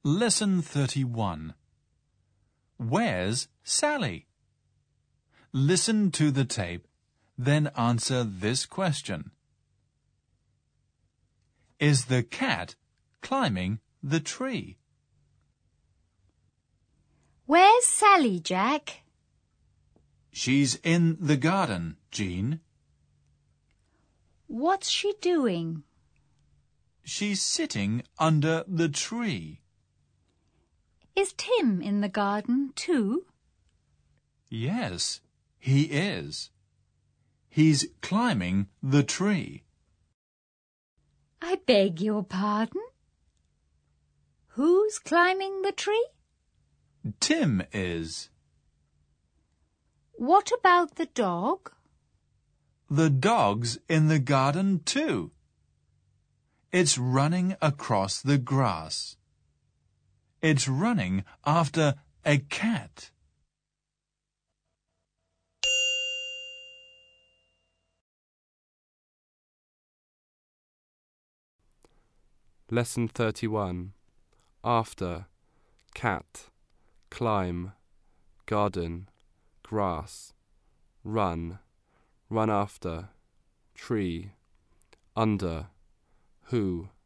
Lesson 31. Where's Sally? Listen to the tape, then answer this question. Is the cat climbing the tree? Where's Sally, Jack? She's in the garden, Jean. What's she doing? She's sitting under the tree. Is Tim in the garden too? Yes, he is. He's climbing the tree. I beg your pardon? Who's climbing the tree? Tim is. What about the dog? The dog's in the garden too. It's running across the grass. It's running after a cat. Lesson 31. After, cat, climb, garden, grass, run, run after, tree, under, who.